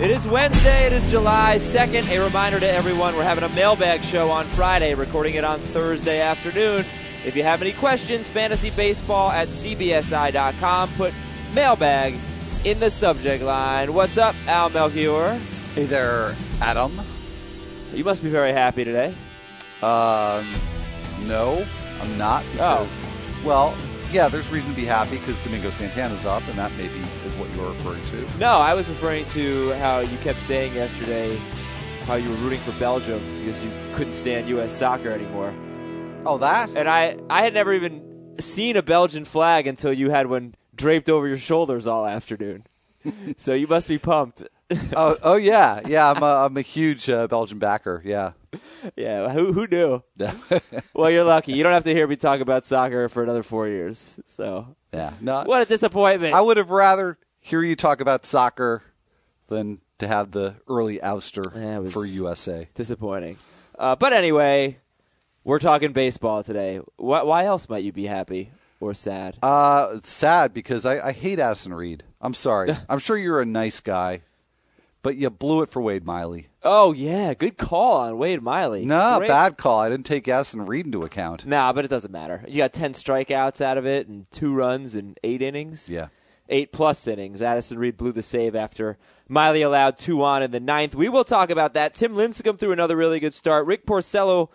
It is Wednesday. It is July 2nd. A reminder to everyone, we're having a mailbag show on Friday, recording it on Thursday afternoon. If you have any questions, fantasybaseball@cbsi.com. Put mailbag in the subject line. What's up, Al Melchior? Hey there, Adam. You must be very happy today. No, I'm not because, well, yeah, there's reason to be happy because Domingo Santana's up, and that maybe is what you were referring to. No, I was referring to how you kept saying yesterday how you were rooting for Belgium because you couldn't stand U.S. soccer anymore. Oh, that? And I had never even seen a Belgian flag until you had one draped over your shoulders all afternoon. So you must be pumped. oh yeah. I'm a huge Belgian backer. Yeah. Yeah. Who knew? Well, you're lucky. You don't have to hear me talk about soccer for another 4 years. So yeah. No, what a disappointment. I would have rather hear you talk about soccer than to have the early ouster for USA. Disappointing. But anyway, we're talking baseball today. Why else might you be happy or sad? It's sad because I hate Addison Reed. I'm sorry. I'm sure you're a nice guy, but you blew it for Wade Miley. Oh, yeah. Good call on Wade Miley. No, bad call. I didn't take Addison Reed into account. Nah, but it doesn't matter. You got 10 strikeouts out of it and 2 runs in 8 innings. Yeah. 8+ innings. Addison Reed blew the save after Miley allowed 2 on in the 9th. We will talk about that. Tim Lincecum threw another really good start. Rick Porcello,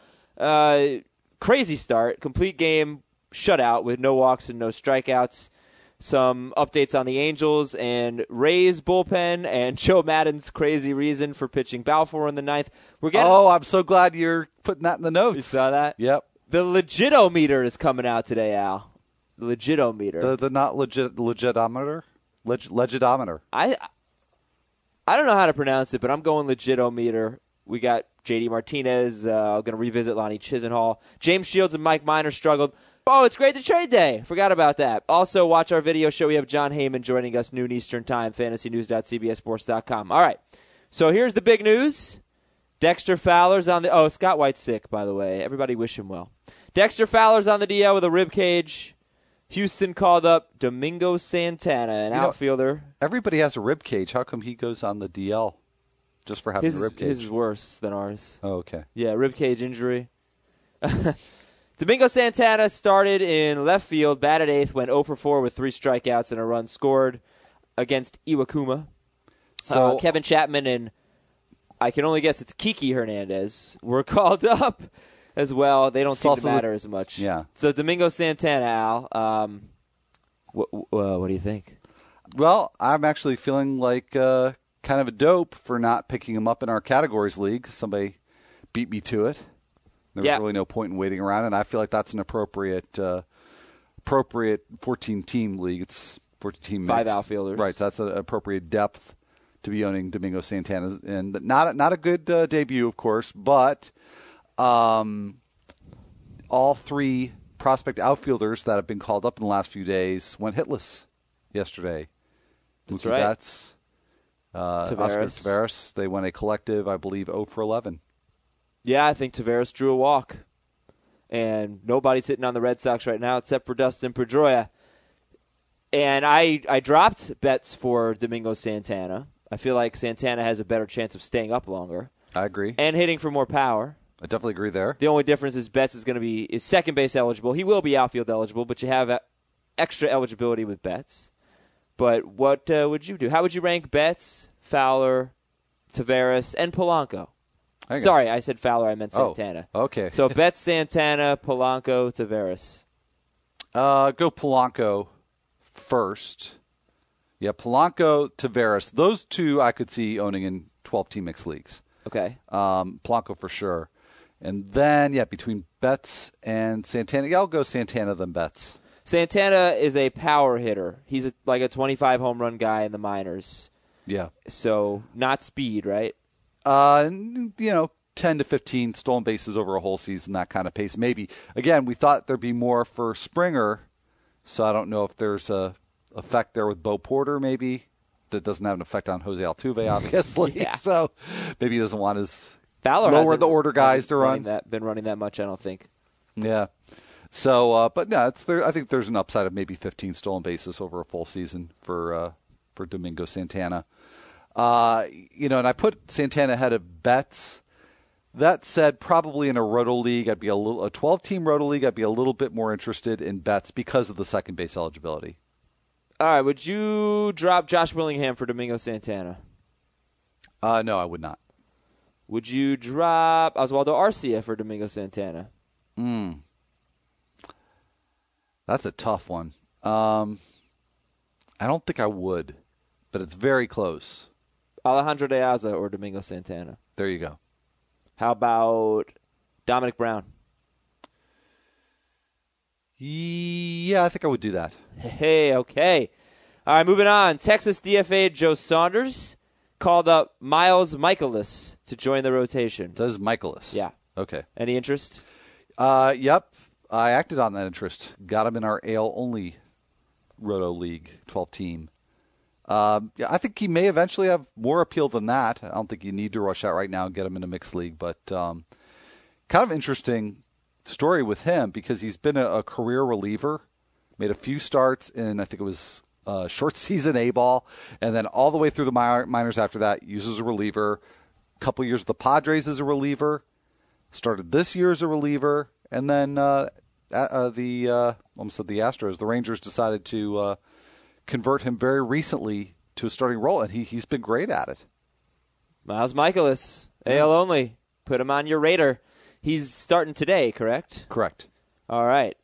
crazy start. Complete game shutout with no walks and no strikeouts. Some updates on the Angels and Rays bullpen and Joe Maddon's crazy reason for pitching Balfour in the 9th. I'm so glad you're putting that in the notes. You saw that? Yep. The Legitometer is coming out today, Al. The Legitometer. The not legitometer? Legitometer. I don't know how to pronounce it, but I'm going Legitometer. We got J.D. Martinez. Going to revisit Lonnie Chisenhall. James Shields and Mike Minor struggled. Oh, it's Great to Trade Day. Forgot about that. Also, watch our video show. We have John Heyman joining us noon Eastern Time, fantasynews.cbsports.com. All right, so here's the big news. Dexter Fowler's on the – oh, Scott White's sick, by the way. Everybody wish him well. Dexter Fowler's on the DL with a rib cage. Houston called up Domingo Santana, an outfielder. Everybody has a rib cage. How come he goes on the DL just for having a rib cage? His is worse than ours. Oh, okay. Yeah, rib cage injury. Domingo Santana started in left field, batted 8th, went 0 for 4 with 3 strikeouts and a run scored against Iwakuma. So Kevin Chapman and I can only guess it's Kiki Hernandez were called up as well. They don't seem to matter as much. Yeah. So Domingo Santana, Al, what do you think? Well, I'm actually feeling like kind of a dope for not picking him up in our categories league. Somebody beat me to it. There's really no point in waiting around, and I feel like that's an appropriate 14-team league. It's 14-team 5 outfielders. Right, so that's an appropriate depth to be owning Domingo Santana. And not a good debut, of course, but all 3 prospect outfielders that have been called up in the last few days went hitless yesterday. That's Mookie right. Betts, Oscar Taveras, they went a collective, I believe, 0 for 11. Yeah, I think Taveras drew a walk. And nobody's hitting on the Red Sox right now except for Dustin Pedroia. And I dropped bets for Domingo Santana. I feel like Santana has a better chance of staying up longer. I agree. And hitting for more power. I definitely agree there. The only difference is Betts is going to be second base eligible. He will be outfield eligible, but you have extra eligibility with Betts. But what would you do? How would you rank Betts, Fowler, Taveras, and Polanco? Sorry, I said Fowler. I meant Santana. Oh, okay. So Betts, Santana, Polanco, Taveras. Go Polanco first. Yeah, Polanco, Taveras. Those 2 I could see owning in 12-team mixed leagues. Okay. Polanco for sure. And then, between Betts and Santana, I'll go Santana then Betts. Santana is a power hitter. He's like a 25 home run guy in the minors. Yeah. So not speed, right? 10 to 15 stolen bases over a whole season, that kind of pace. Maybe. Again, we thought there'd be more for Springer, so I don't know if there's a effect there with Bo Porter maybe that doesn't have an effect on Jose Altuve, obviously. Yeah. So maybe he doesn't want his Fowler lower the order guys to run. Been running that much, I don't think. Yeah. So, but no, I think there's an upside of maybe 15 stolen bases over a full season for Domingo Santana. And I put Santana ahead of Betts. That said, probably in a roto league, a 12-team roto league, I'd be a little bit more interested in Betts because of the second base eligibility. All right, would you drop Josh Willingham for Domingo Santana? No, I would not. Would you drop Oswaldo Arcia for Domingo Santana? That's a tough one. I don't think I would, but it's very close. Alejandro De Aza or Domingo Santana? There you go. How about Dominic Brown? Yeah, I think I would do that. Hey, okay. All right, moving on. Texas DFA Joe Saunders called up Miles Michaelis to join the rotation. Does Michaelis? Yeah. Okay. Any interest? Yep. I acted on that interest. Got him in our AL-only Roto League 12-team. I think he may eventually have more appeal than that. I don't think you need to rush out right now and get him in a mixed league. But kind of interesting story with him because he's been a career reliever, made a few starts in, I think it was short season A-ball, and then all the way through the minors after that, uses a reliever. A couple years with the Padres as a reliever. Started this year as a reliever. And then almost said the Astros, the Rangers decided to convert him very recently to a starting role, and he's been great at it. Miles Michaelis, AL only. Put him on your radar. He's starting today, correct? Correct. All right.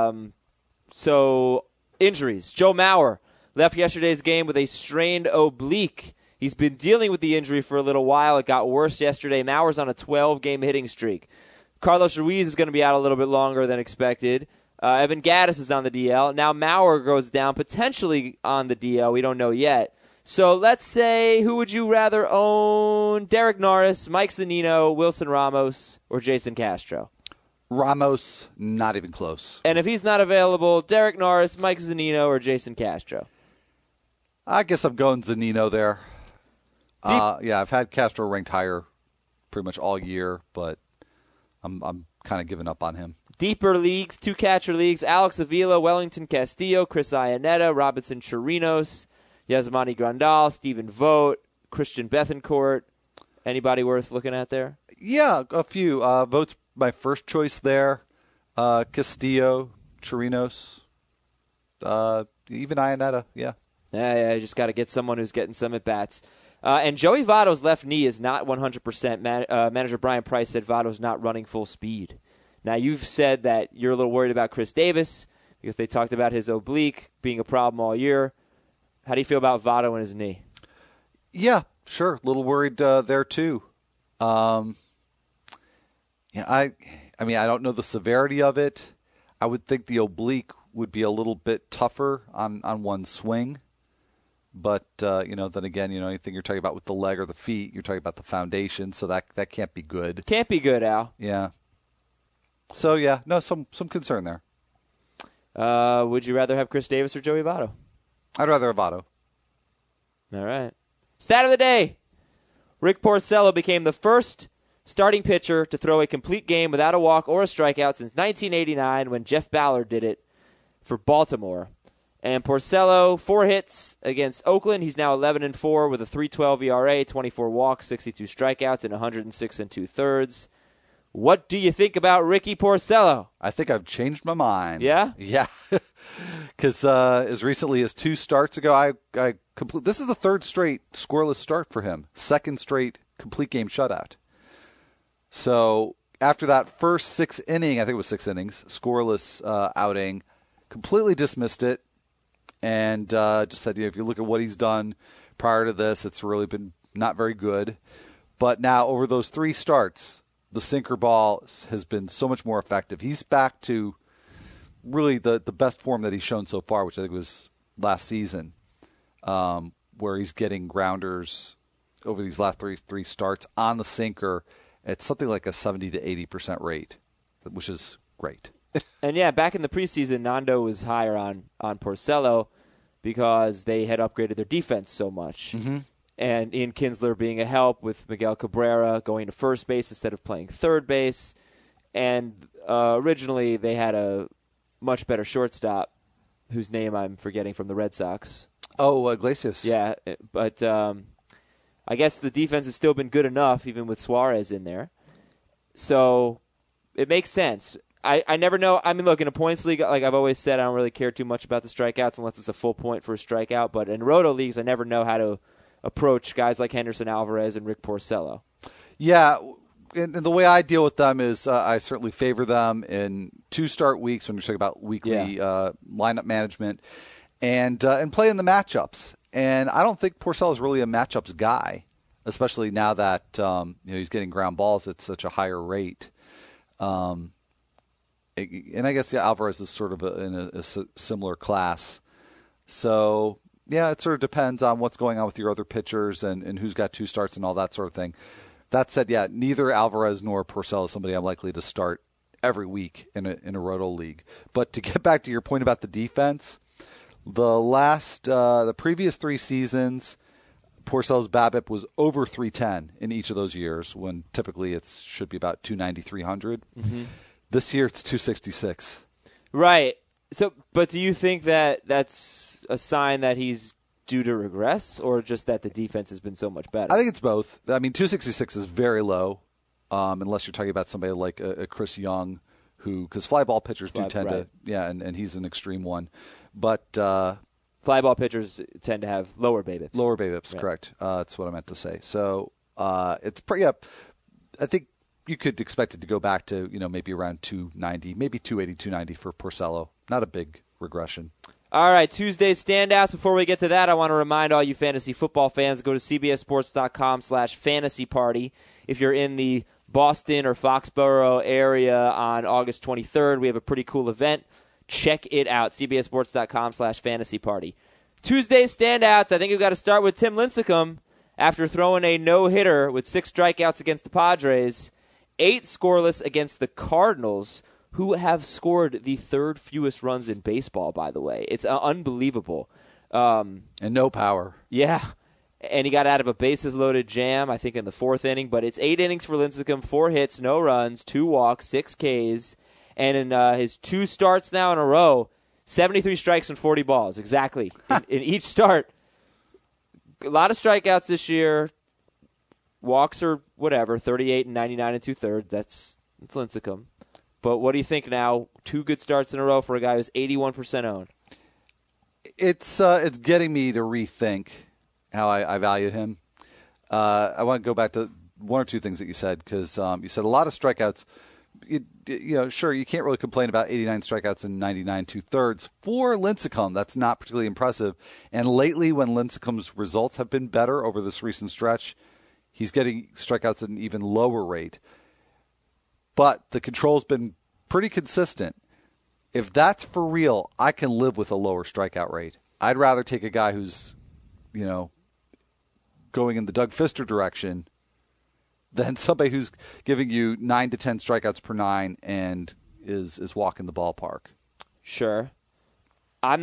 So, injuries. Joe Mauer left yesterday's game with a strained oblique. He's been dealing with the injury for a little while. It got worse yesterday. Mauer's on a 12-game hitting streak. Carlos Ruiz is going to be out a little bit longer than expected. Evan Gattis is on the DL. Now Mauer goes down, potentially on the DL. We don't know yet. So let's say, who would you rather own? Derek Norris, Mike Zunino, Wilson Ramos, or Jason Castro? Ramos, not even close. And if he's not available, Derek Norris, Mike Zunino, or Jason Castro? I guess I'm going Zunino there. Yeah, I've had Castro ranked higher pretty much all year, but I'm kind of giving up on him. Deeper leagues, 2-catcher leagues, Alex Avila, Wellington Castillo, Chris Iannetta, Robinson Chirinos, Yasmani Grandal, Stephen Vogt, Christian Bethancourt. Anybody worth looking at there? Yeah, a few. Vogt's my first choice there. Castillo, Chirinos, even Iannetta, yeah. Yeah, you just got to get someone who's getting some at-bats. And Joey Votto's left knee is not 100%. Manager Brian Price said Votto's not running full speed. Now, you've said that you're a little worried about Chris Davis because they talked about his oblique being a problem all year. How do you feel about Votto and his knee? Yeah, sure. A little worried there, too. I don't know the severity of it. I would think the oblique would be a little bit tougher on one swing. But, then again, anything you're talking about with the leg or the feet, you're talking about the foundation, so that can't be good. Can't be good, Al. Yeah. So, yeah, no, some concern there. Would you rather have Chris Davis or Joey Votto? I'd rather have Votto. All right. Stat of the day. Rick Porcello became the first starting pitcher to throw a complete game without a walk or a strikeout since 1989 when Jeff Ballard did it for Baltimore. And Porcello, 4 hits against Oakland. He's now 11-4 with a 3.12 ERA, 24 walks, 62 strikeouts, and 106 2/3. What do you think about Ricky Porcello? I think I've changed my mind. Yeah? Yeah. Because as recently as 2 starts ago, I this is the 3rd straight scoreless start for him. 2nd straight complete game shutout. So after that first 6 inning, I think it was 6 innings, scoreless outing, completely dismissed it. And just said, if you look at what he's done prior to this, it's really been not very good. But now over those 3 starts, the sinker ball has been so much more effective. He's back to really the best form that he's shown so far, which I think was last season, where he's getting grounders over these last three starts on the sinker at something like a 70 to 80% rate, which is great. And yeah, back in the preseason, Nando was higher on Porcello because they had upgraded their defense so much. Mm-hmm. And Ian Kinsler being a help with Miguel Cabrera going to first base instead of playing third base. And originally they had a much better shortstop whose name I'm forgetting from the Red Sox. Oh, Iglesias. Yeah, but I guess the defense has still been good enough, even with Suarez in there. So it makes sense. I never know. I mean, look, in a points league, like I've always said, I don't really care too much about the strikeouts unless it's a full point for a strikeout. But in roto leagues, I never know how to approach guys like Henderson Alvarez and Rick Porcello. Yeah, and the way I deal with them is I certainly favor them in 2-start weeks when you're talking about weekly lineup management and play in the matchups. And I don't think Porcello is really a matchups guy, especially now that he's getting ground balls at such a higher rate. And I guess Alvarez is sort of in a similar class. So, yeah, it sort of depends on what's going on with your other pitchers and who's got 2 starts and all that sort of thing. That said, yeah, neither Alvarez nor Porcello is somebody I'm likely to start every week in a roto league. But to get back to your point about the defense, the previous 3 seasons, Porcello's BABIP was over 310 in each of those years, when typically it should be about 290, 300. Mm-hmm. This year it's 266. Right. So, but do you think that that's a sign that he's due to regress, or just that the defense has been so much better? I think it's both. I mean, 266 is very low, unless you're talking about somebody like a Chris Young, because fly ball pitchers do tend to, and he's an extreme one. But fly ball pitchers tend to have lower BABIPs. Lower BABIPs, right. Correct. That's what I meant to say. So it's pretty up. I think you could expect it to go back to, maybe around 290, maybe 280, 290 for Porcello. Not a big regression. All right, Tuesday standouts. Before we get to that, I want to remind all you fantasy football fans, go to cbssports.com/fantasyparty. If you're in the Boston or Foxborough area on August 23rd, we have a pretty cool event. Check it out, cbssports.com/fantasyparty. Tuesday standouts, I think we've got to start with Tim Lincecum. After throwing a no-hitter with 6 strikeouts against the Padres, 8 scoreless against the Cardinals, who have scored the 3rd fewest runs in baseball, by the way. It's unbelievable. And no power. Yeah. And he got out of a bases-loaded jam, I think, in the 4th inning. But it's 8 innings for Lincecum, 4 hits, no runs, 2 walks, 6 Ks. And in his 2 starts now in a row, 73 strikes and 40 balls, exactly. in each start. A lot of strikeouts this year. Walks are whatever, 38 and 99 and 2/3. That's Lincecum. But what do you think now? 2 good starts in a row for a guy who's 81% owned. It's getting me to rethink how I value him. I want to go back to 1 or 2 things that you said, because you said a lot of strikeouts. Sure, you can't really complain about 89 strikeouts and 99 2/3 for Lincecum. That's not particularly impressive. And lately, when Lincecum's results have been better over this recent stretch, he's getting strikeouts at an even lower rate. But the control's been pretty consistent. If that's for real, I can live with a lower strikeout rate. I'd rather take a guy who's, going in the Doug Fister direction than somebody who's giving you 9 to 10 strikeouts per 9 and is walking the ballpark. Sure. I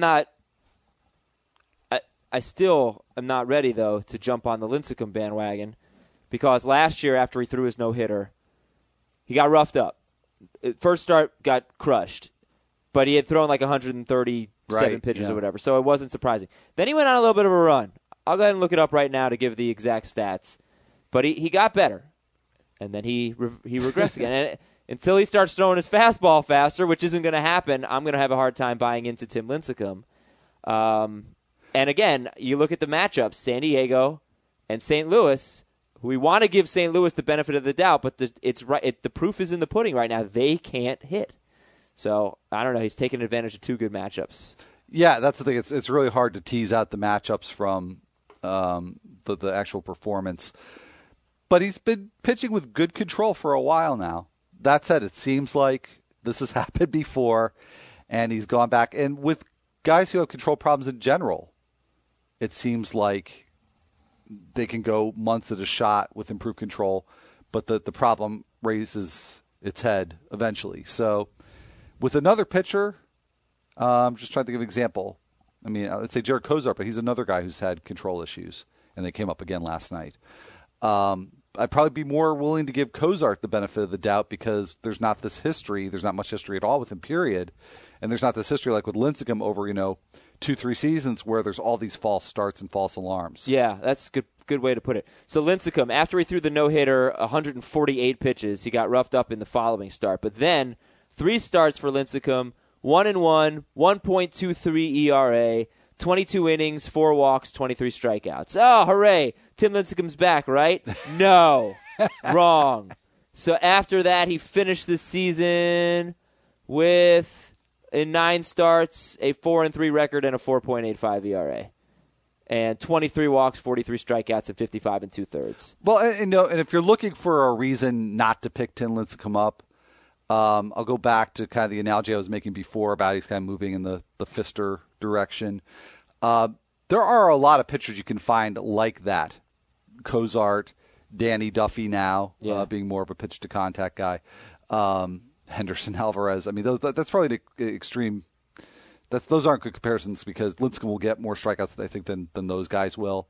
still am not ready, though, to jump on the Lincecum bandwagon, because last year after he threw his no-hitter, he got roughed up. First start got crushed, but he had thrown like 137 pitches or whatever, so it wasn't surprising. Then he went on a little bit of a run. I'll go ahead and look it up right now to give the exact stats. But he got better, and then he regressed again. And until he starts throwing his fastball faster, which isn't going to happen, I'm going to have a hard time buying into Tim Lincecum. And again, you look at the matchups, San Diego and St. Louis. We want to give St. Louis the benefit of the doubt, but the proof is in the pudding right now. They can't hit. So, I don't know. He's taking advantage of 2 good matchups. Yeah, that's the thing. It's really hard to tease out the matchups from the actual performance. But he's been pitching with good control for a while now. That said, it seems like this has happened before, and he's gone back. And with guys who have control problems in general, it seems like they can go months at a shot with improved control, but the problem raises its head eventually. So with another pitcher, I'm just trying to give an example. I mean, I would say Jared Kozar, but he's another guy who's had control issues, and they came up again last night. I'd probably be more willing to give Kozar the benefit of the doubt because there's not this history. There's not much history at all with him, period. And there's not this history like with Lincecum over 2-3 seasons where there's all these false starts and false alarms. Yeah, that's good way to put it. So Lincecum, after he threw the no-hitter, 148 pitches, he got roughed up in the following start. But then 3 starts for Lincecum, 1-1, 1.23 ERA, 22 innings, 4 walks, 23 strikeouts. Oh, hooray! Tim Lincecum's back, right? No, wrong. So after that, he finished the season with, in 9 starts, a 4-3 record and a 4.85 ERA. And 23 walks, 43 strikeouts, and 55 2/3. Well, and if you're looking for a reason not to pick Tim Lincecum up, I'll go back to kind of the analogy I was making before about he's kind of moving in the Fister direction. There are a lot of pitchers you can find like that. Cozart, Danny Duffy now, being more of a pitch-to-contact guy. Henderson Alvarez. I mean, that's probably the extreme. Those aren't good comparisons because Lincecum will get more strikeouts, I think, than those guys will.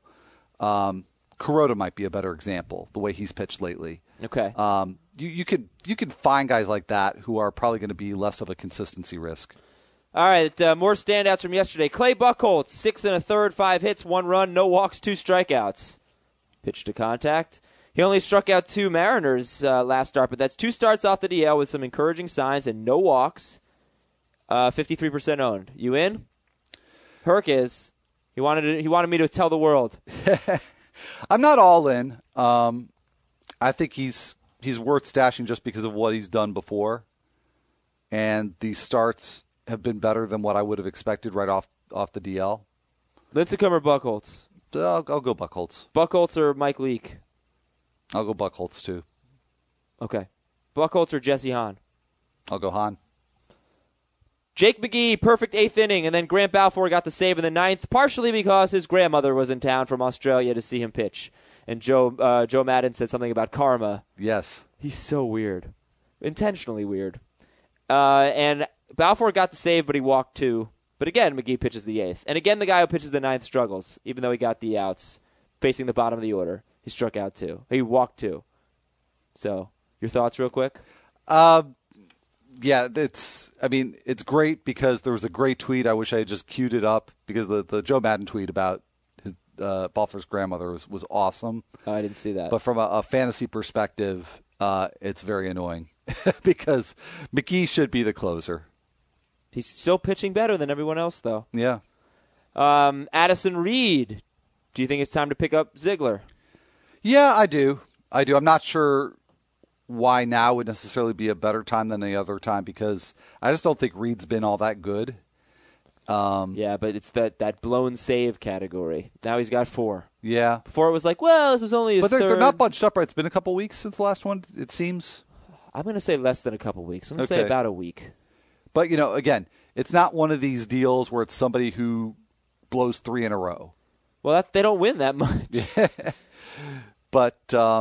Kuroda might be a better example, the way he's pitched lately. Okay. You can find guys like that who are probably going to be less of a consistency risk. All right, more standouts from yesterday. Clay Buchholz, 6 1/3, 5 hits, 1 run, no walks, 2 strikeouts. Pitch to contact. He only struck out 2 Mariners last start, but that's 2 starts off the DL with some encouraging signs and no walks. 53% owned. You in? Herc is. He wanted me to tell the world. I'm not all in. I think he's worth stashing just because of what he's done before, and these starts have been better than what I would have expected right off the DL. Lincecum or Buchholz? I'll go Buchholz. Buchholz or Mike Leake? I'll go Buchholz too. Okay. Buchholz or Jesse Hahn? I'll go Hahn. Jake McGee, perfect 8th inning, and then Grant Balfour got the save in the 9th, partially because his grandmother was in town from Australia to see him pitch. And Joe Madden said something about karma. Yes. He's so weird. Intentionally weird. And Balfour got the save, but he walked 2. But again, McGee pitches the 8th. And again, the guy who pitches the 9th struggles, even though he got the outs facing the bottom of the order. He struck out 2. He walked 2. So, your thoughts real quick? Yeah, it's great because there was a great tweet. I wish I had just queued it up because the Joe Madden tweet about his Balfour's grandmother was awesome. Oh, I didn't see that. But from a fantasy perspective, it's very annoying because McGee should be the closer. He's still pitching better than everyone else, though. Yeah. Addison Reed. Do you think it's time to pick up Ziegler? Yeah, I do. I'm not sure why now would necessarily be a better time than any other time because I just don't think Reed's been all that good. Yeah, but it's that blown save category. Now he's got 4. Yeah. Before it was like, well, this was only his third. But they're third. not bunched up, right? It's been a couple weeks since the last one, it seems. I'm going to say less than a couple weeks. I'm going to say about a week. But, again, it's not one of these deals where it's somebody who blows 3 in a row. Well, they don't win that much. But,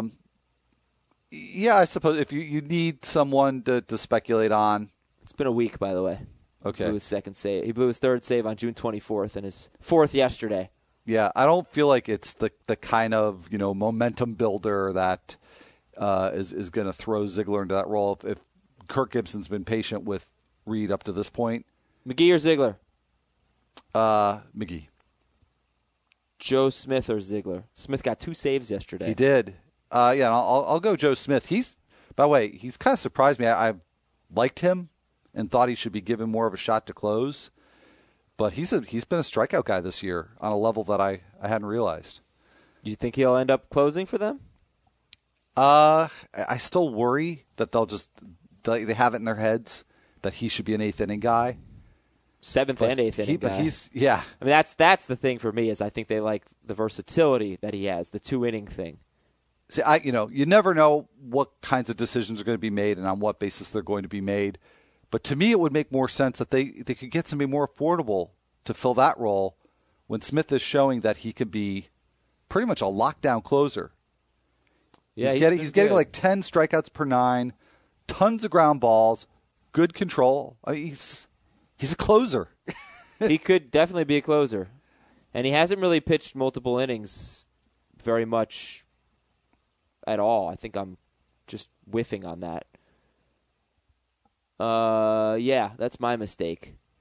yeah, I suppose if you need someone to speculate on. It's been a week, by the way. Okay. He blew his second save. He blew his 3rd save on June 24th and his 4th yesterday. Yeah, I don't feel like it's the kind of momentum builder that is going to throw Ziegler into that role. If Kirk Gibson's been patient with Reed up to this point. McGee or Ziegler? McGee. Joe Smith or Ziegler? Smith got 2 saves yesterday. He did. Yeah, I'll go Joe Smith. By the way, he's kind of surprised me. I liked him and thought he should be given more of a shot to close. But he's been a strikeout guy this year on a level that I hadn't realized. Do you think he'll end up closing for them? I still worry that they have it in their heads that he should be an 8th inning guy. 7th and 8th inning guy. But he's, yeah. I mean, that's the thing for me is I think they like the versatility that he has, the 2-inning thing. See, you never know what kinds of decisions are going to be made and on what basis they're going to be made. But to me, it would make more sense that they could get somebody more affordable to fill that role when Smith is showing that he could be pretty much a lockdown closer. Yeah, he's getting like 10 strikeouts per 9, tons of ground balls, good control. I mean, he's a closer. He could definitely be a closer. And he hasn't really pitched multiple innings very much at all. I think I'm just whiffing on that. Yeah, that's my mistake.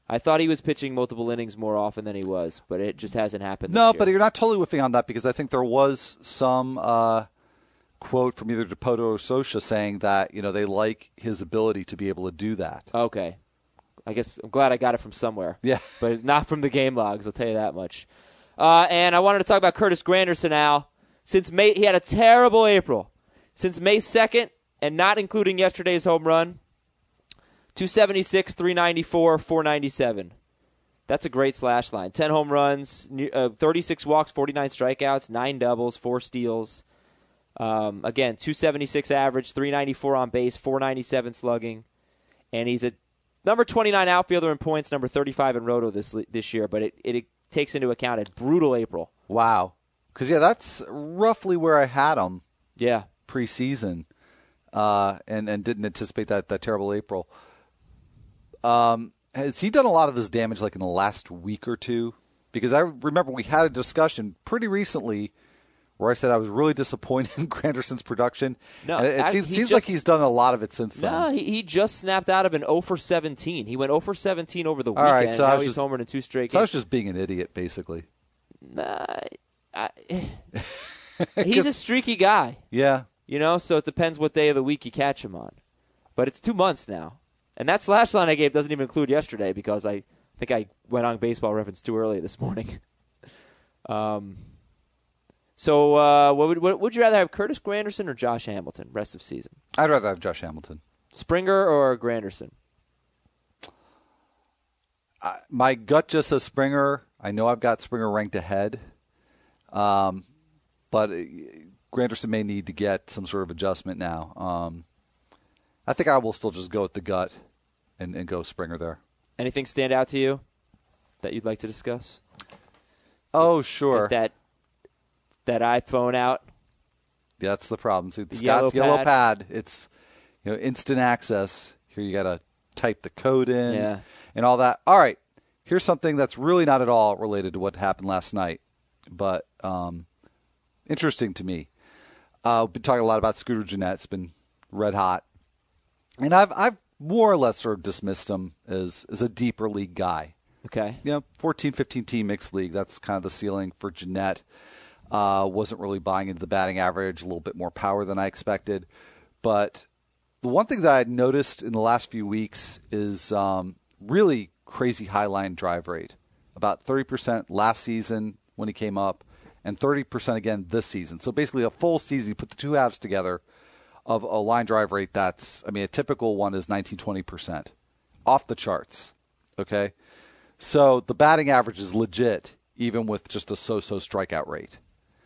I thought he was pitching multiple innings more often than he was, but it just hasn't happened this No, year. but you're not totally whiffing on that because I think there was some quote from either Dipoto or Scioscia saying that they like his ability to be able to do that. Okay. I guess I'm glad I got it from somewhere. Yeah. But not from the game logs, I'll tell you that much. And I wanted to talk about Curtis Granderson now. Since May, he had a terrible April. Since May 2nd, and not including yesterday's home run, 276, 394, 497. That's a great slash line. 10 home runs, 36 walks, 49 strikeouts, 9 doubles, 4 steals. Again, 276 average, 394 on base, 497 slugging. And he's a number 29 outfielder in points, number 35 in roto this year. But it takes into account a brutal April. Wow. Because, that's roughly where I had him. Yeah. Preseason, and didn't anticipate that terrible April. Has he done a lot of this damage like in the last week or two? Because I remember we had a discussion pretty recently where I said I was really disappointed in Granderson's production. No, and it seems like he's done a lot of it since then. No, he just snapped out of an 0 for 17. He went 0 for 17 over the All weekend. right, so now he's homered in 2 straight games. So I was just being an idiot, basically. He's a streaky guy. Yeah. So it depends what day of the week you catch him on. But it's 2 months now. And that slash line I gave doesn't even include yesterday because I think I went on Baseball Reference too early this morning. So would you rather have Curtis Granderson or Josh Hamilton rest of season? I'd rather have Josh Hamilton. Springer or Granderson? My gut just says Springer. I know I've got Springer ranked ahead. But Granderson may need to get some sort of adjustment now. I think I will still just go with the gut and go Springer there. Anything stand out to you that you'd like to discuss? Oh, sure. Get that iPhone out. Yeah, that's the problem. See, Scott's yellow pad. It's instant access. Here you got to type the code in and all that. All right, here's something that's really not at all related to what happened last night, but interesting to me. We've been talking a lot about Scooter Gennett. It's been red hot. And I've more or less sort of dismissed him as a deeper league guy. Okay. 14, 15 team mixed league. That's kind of the ceiling for Gennett. Wasn't really buying into the batting average, a little bit more power than I expected. But the one thing that I noticed in the last few weeks is really crazy high line drive rate. About 30% last season when he came up, and 30% again this season. So basically a full season, you put the two halves together of a line drive rate a typical one is 19-20%. Off the charts, okay? So the batting average is legit, even with just a so-so strikeout rate.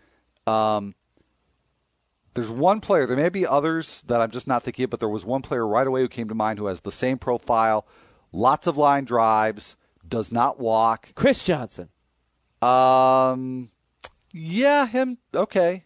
There's one player, there may be others that I'm just not thinking of, but there was one player right away who came to mind who has the same profile, lots of line drives, does not walk. Chris Johnson. Yeah, him, okay.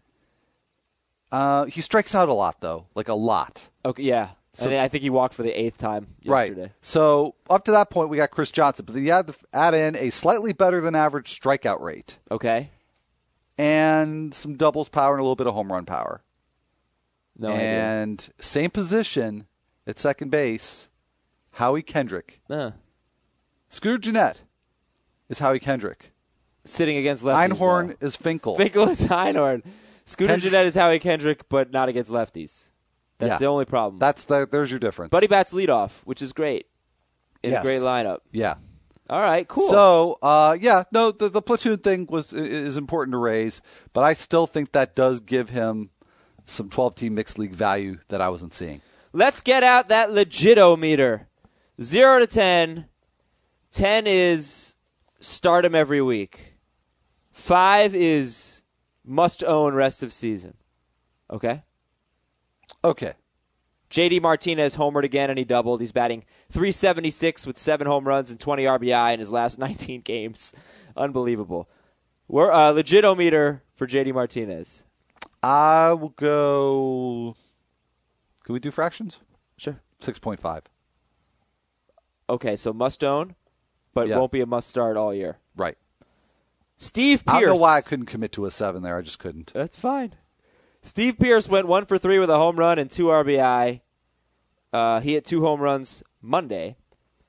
He strikes out a lot, though, like a lot. Okay, yeah. So, and I think he walked for the 8th time yesterday. Right. So up to that point, we got Chris Johnson, but then you had to add in a slightly better than average strikeout rate. Okay. And some doubles power and a little bit of home run power. No idea. And same position at second base, Howie Kendrick. Scooter Gennett is Howie Kendrick. Sitting against lefties. Einhorn is Finkel. Finkel is Einhorn. Scooter Gennett is Howie Kendrick, but not against lefties. That's the only problem. There's your difference. Buddy bats leadoff, which is great. In a great lineup. Yeah. All right, cool. So, the platoon thing is important to raise, but I still think that does give him some 12-team mixed league value that I wasn't seeing. Let's get out that legit-o-meter. 0 to 10. 10 is start him every week. 5 is must own rest of season. Okay? Okay. JD Martinez homered again, and he doubled. He's batting .376 with 7 home runs and 20 RBI in his last 19 games. Unbelievable. We're legit-o-meter for JD Martinez. I will go. Can we do fractions? Sure. 6.5. Okay, so must own, but won't be a must start all year. Right. Steve Pearce. I don't know why I couldn't commit to a 7 there. I just couldn't. That's fine. Steve Pearce went 1 for 3 with a home run and 2 RBI. He hit 2 home runs Monday.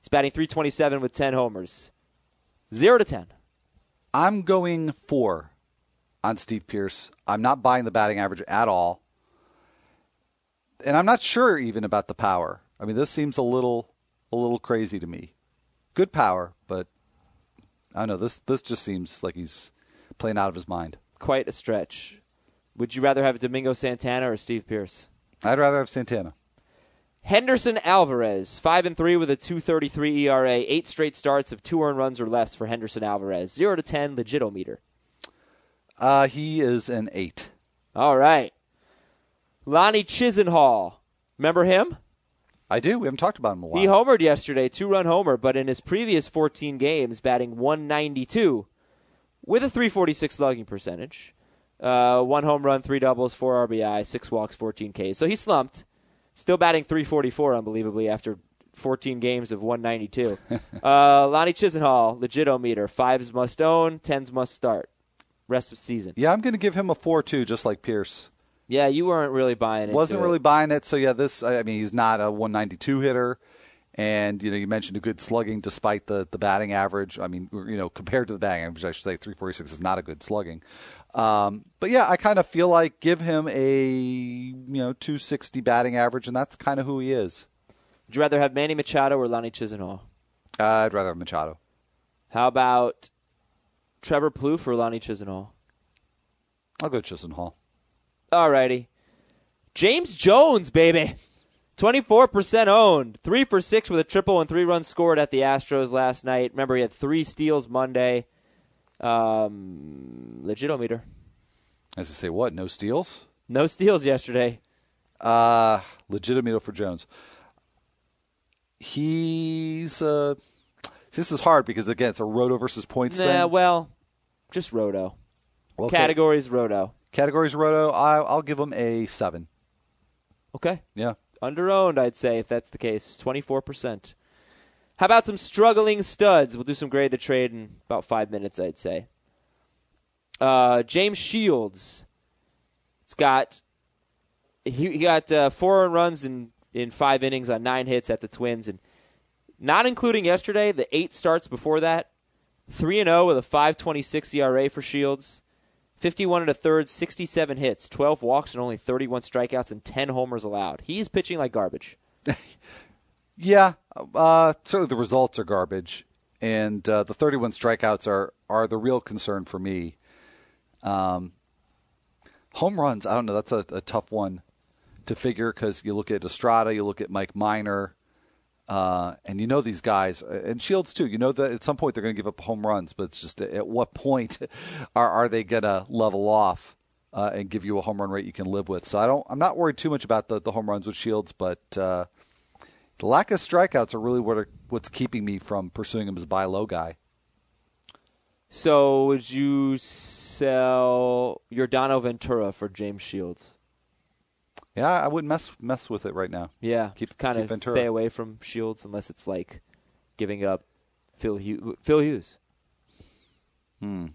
He's batting .327 with 10 homers. 0 to 10. I'm going 4 on Steve Pearce. I'm not buying the batting average at all. And I'm not sure even about the power. I mean, this seems a little crazy to me. Good power, but I don't know. This just seems like he's playing out of his mind. Quite a stretch. Would you rather have Domingo Santana or Steve Pearce? I'd rather have Santana. Henderson Alvarez, 5-3 with a 2.33 ERA, 8 straight starts of 2 earned runs or less for Henderson Alvarez. 0 to 10, Legitometer. He is an 8. All right. Lonnie Chisenhall. Remember him? I do. We haven't talked about him in a while. He homered yesterday, 2-run homer, but in his previous 14 games, batting .192 with a .346 slugging percentage. 1 home run, 3 doubles, 4 RBI, 6 walks, 14 Ks. So he slumped. Still batting .344, unbelievably, after 14 games of .192. Lonnie Chisenhall, Legitometer. 5s must own, 10s must start. Rest of season. Yeah, I'm going to give him a 4 too, just like Pearce. Yeah, you weren't really buying it. Wasn't really buying it. So yeah, he's not a 192 hitter, and you mentioned a good slugging despite the batting average. I mean, compared to the batting average, I should say 346 is not a good slugging. But yeah, I kind of feel like give him a 260 batting average, and that's kind of who he is. Would you rather have Manny Machado or Lonnie Chisenhall? I'd rather have Machado. How about Trevor Plouffe or Lonnie Chisenhall? I'll go Chisenhall. Alrighty. James Jones, baby. 24% owned. 3 for 6 with a triple and 3 runs scored at the Astros last night. Remember, he had 3 steals Monday. Legitometer. As I say, what? No steals? No steals yesterday. Legitometer for Jones. This is hard because, again, it's a roto versus points thing. Yeah, well, just roto. Okay. Categories roto. Categories roto, I'll give him a 7. Okay. Yeah. Under-owned, I'd say, if that's the case. 24%. How about some struggling studs? We'll do some grade the trade in about 5 minutes, I'd say. James Shields. He got 4 earned runs in 5 innings on 9 hits at the Twins. And not including yesterday, the 8 starts before that, 3-0 with a 5.26 ERA for Shields. 51 1/3, 67 hits, 12 walks, and only 31 strikeouts and 10 homers allowed. He's pitching like garbage. Yeah, certainly the results are garbage, and the 31 strikeouts are the real concern for me. Home runs, I don't know, that's a tough one to figure because you look at Estrada, you look at Mike Minor, and these guys, and Shields too, that at some point they're going to give up home runs, but it's just at what point are they going to level off and give you a home run rate you can live with. So I'm not worried too much about the home runs with Shields, but the lack of strikeouts are really what's keeping me from pursuing him as a buy low guy. So would you sell Yordano Ventura for James Shields? Yeah, I wouldn't mess with it right now. Yeah, keep kind of stay away from Shields unless it's like giving up Phil Hughes. I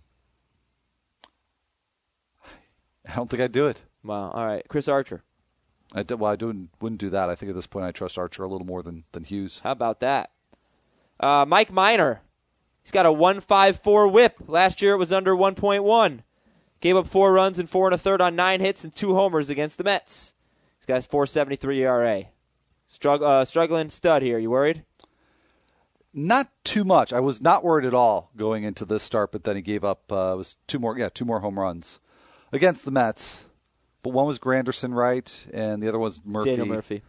don't think I'd do it. Well, all right. Chris Archer. I wouldn't do that. I think at this point I trust Archer a little more than Hughes. How about that? Mike Minor. He's got a 1.54 whip. Last year it was under 1.1. Gave up 4 runs and 4 1/3 on 9 hits and 2 homers against the Mets. This guy's 4.73 ERA. Struggling stud here. You worried? Not too much. I was not worried at all going into this start, but then he gave up two more home runs against the Mets. But one was Granderson, right? And the other was Murphy. Daniel Murphy.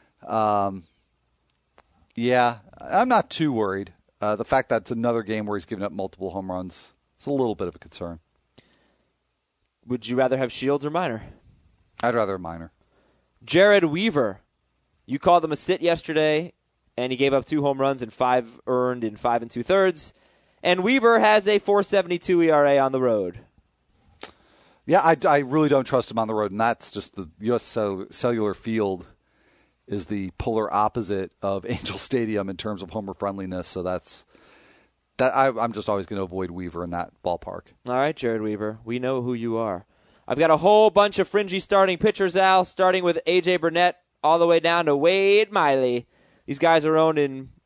Yeah, I'm not too worried. The fact that it's another game where he's given up multiple home runs, it's a little bit of a concern. Would you rather have Shields or Minor? I'd rather have Minor. Jared Weaver. You called him a sit yesterday, and he gave up 2 home runs and 5 earned in 5 2/3. And Weaver has a 4.72 ERA on the road. Yeah, I really don't trust him on the road, and that's just the U.S. Cellular Field is the polar opposite of Angel Stadium in terms of homer friendliness. So I'm just always going to avoid Weaver in that ballpark. All right, Jared Weaver, we know who you are. I've got a whole bunch of fringy starting pitchers, Al, starting with A.J. Burnett all the way down to Wade Miley. These guys are owned in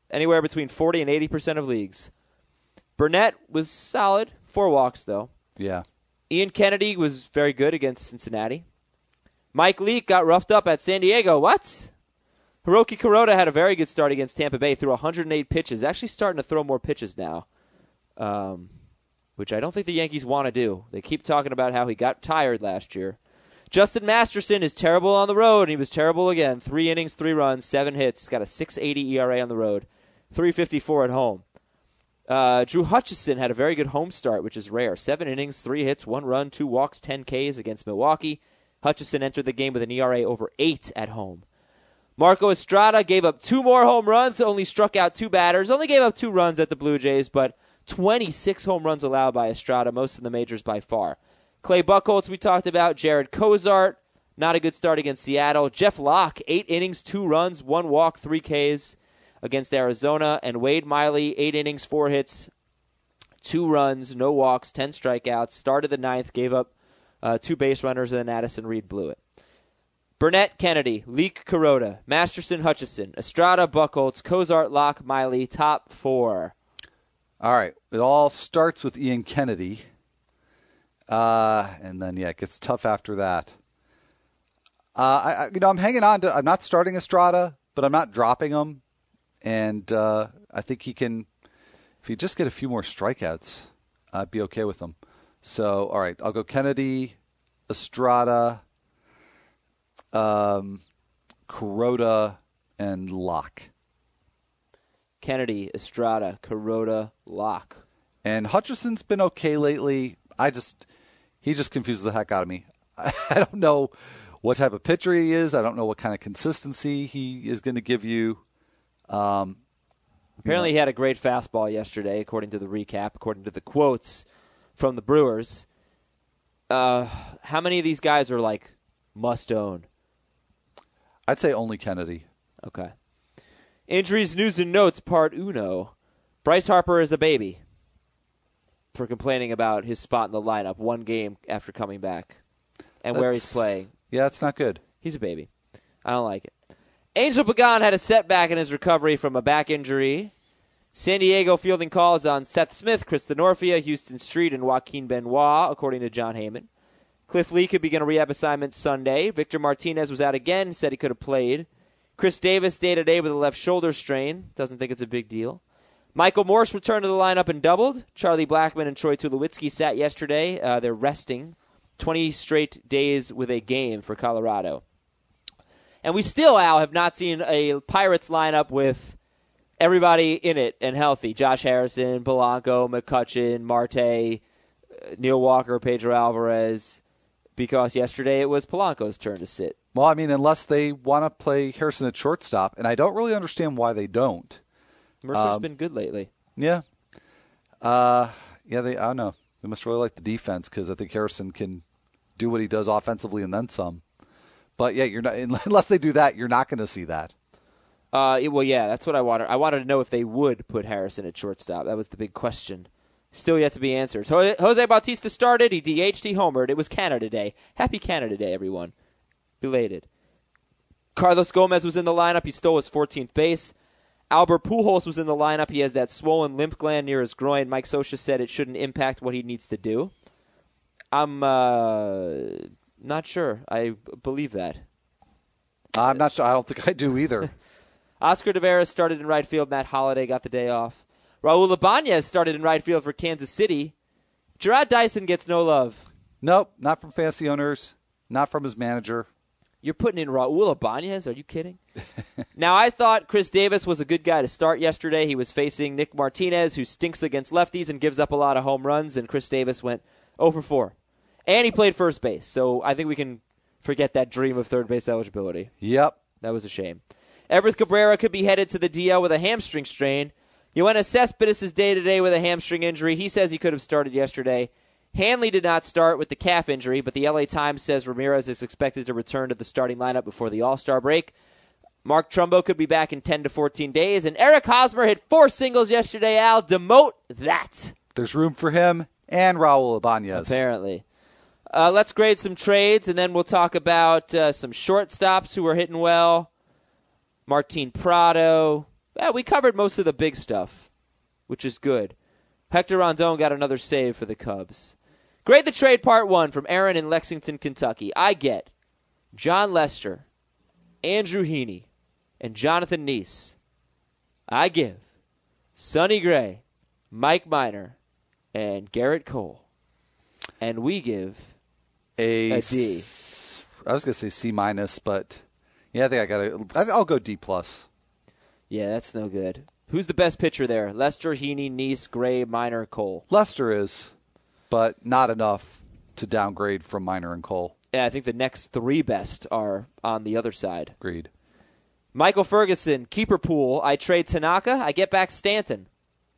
anywhere between 40 and 80% of leagues. Burnett was solid, 4 walks, though. Yeah. Ian Kennedy was very good against Cincinnati. Mike Leake got roughed up at San Diego. What? Hiroki Kuroda had a very good start against Tampa Bay, threw 108 pitches. Actually starting to throw more pitches now, which I don't think the Yankees want to do. They keep talking about how he got tired last year. Justin Masterson is terrible on the road, and he was terrible again. 3 innings, 3 runs, 7 hits. He's got a 6.80 ERA on the road, 3.54 at home. Drew Hutchison had a very good home start, which is rare. 7 innings, 3 hits, 1 run, 2 walks, 10 Ks against Milwaukee. Hutchison entered the game with an ERA over 8 at home. Marco Estrada gave up 2 more home runs, only struck out 2 batters, only gave up 2 runs at the Blue Jays, but 26 home runs allowed by Estrada, most in the majors by far. Clay Buchholz, we talked about. Jared Cozart, not a good start against Seattle. Jeff Locke, 8 innings, 2 runs, 1 walk, 3 Ks against Arizona. And Wade Miley, 8 innings, 4 hits, 2 runs, no walks, 10 strikeouts. Started the 9th, gave up 2 base runners, and then Addison Reed blew it. Burnett, Kennedy, Leake, Kuroda, Masterson, Hutchison, Estrada, Buchholz, Cozart, Locke, Miley, top 4. All right. It all starts with Ian Kennedy. And then, it gets tough after that. I'm hanging on to. I'm not starting Estrada, but I'm not dropping him. And I think he can, if he just get a few more strikeouts, I'd be okay with him. So, all right, I'll go Kennedy, Estrada, Kuroda, and Locke. Kennedy, Estrada, Kuroda, Locke. And Hutchison's been okay lately. He just confuses the heck out of me. I don't know what type of pitcher he is. I don't know what kind of consistency he is going to give you. Apparently he had a great fastball yesterday, according to the recap, according to the quotes from the Brewers. How many of these guys are like must own? I'd say only Kennedy. Okay. Injuries, news, and notes, part uno. Bryce Harper is a baby for complaining about his spot in the lineup 1 game after coming back and where he's playing. Yeah, it's not good. He's a baby. I don't like it. Angel Pagan had a setback in his recovery from a back injury. San Diego fielding calls on Seth Smith, Chris Denorfia, Houston Street, and Joaquin Benoit, according to John Heyman. Cliff Lee could begin a rehab assignment Sunday. Victor Martinez was out again, said he could have played. Chris Davis day-to-day with a left shoulder strain. Doesn't think it's a big deal. Michael Morse returned to the lineup and doubled. Charlie Blackmon and Troy Tulowitzki sat yesterday. They're resting. 20 straight days with a game for Colorado. And we still, Al, have not seen a Pirates lineup with everybody in it and healthy. Josh Harrison, Polanco, McCutchen, Marte, Neil Walker, Pedro Alvarez, because yesterday it was Polanco's turn to sit. Well, I mean, unless they want to play Harrison at shortstop, and I don't really understand why they don't. Mercer's been good lately. Yeah. I don't know. They must really like the defense because I think Harrison can do what he does offensively and then some. But, yeah, you're not unless they do that, you're not going to see that. That's what I wanted. I wanted to know if they would put Harrison at shortstop. That was the big question. Still yet to be answered. Jose Bautista started. He DH'd. He homered. It was Canada Day. Happy Canada Day, everyone. Belated. Carlos Gomez was in the lineup. He stole his 14th base. Albert Pujols was in the lineup. He has that swollen lymph gland near his groin. Mike Scioscia said it shouldn't impact what he needs to do. I'm not sure. I believe that. I'm not sure. I don't think I do either. Oscar Taveras started in right field. Matt Holliday got the day off. Raul Ibanez started in right field for Kansas City. Gerard Dyson gets no love. Nope, not from fantasy owners, not from his manager. You're putting in Raul Ibanez? Are you kidding? Now, I thought Chris Davis was a good guy to start yesterday. He was facing Nick Martinez, who stinks against lefties and gives up a lot of home runs, and Chris Davis went 0 for 4. And he played first base, so I think we can forget that dream of third base eligibility. Yep. That was a shame. Everett Cabrera could be headed to the DL with a hamstring strain. Yoenis Cespedes is day-to-day with a hamstring injury. He says he could have started yesterday. Hanley did not start with the calf injury, but the LA Times says Ramirez is expected to return to the starting lineup before the All-Star break. Mark Trumbo could be back in 10 to 14 days. And Eric Hosmer hit 4 singles yesterday, Al. Demote that. There's room for him and Raul Ibanez. Apparently. Let's grade some trades, and then we'll talk about some shortstops who are hitting well. Martin Prado, we covered most of the big stuff, which is good. Hector Rondon got another save for the Cubs. Grade the Trade Part 1 from Aaron in Lexington, Kentucky. I get John Lester, Andrew Heaney, and Jonathan Neese. I give Sonny Gray, Mike Minor, and Garrett Cole. And we give a D. I was going to say C-, but yeah, I think I'll go D+. Yeah, that's no good. Who's the best pitcher there? Lester, Heaney, Neese, Gray, Minor, Cole. Lester is, but not enough to downgrade from Minor and Cole. Yeah, I think the next 3 best are on the other side. Agreed. Michael Ferguson, keeper pool. I trade Tanaka. I get back Stanton.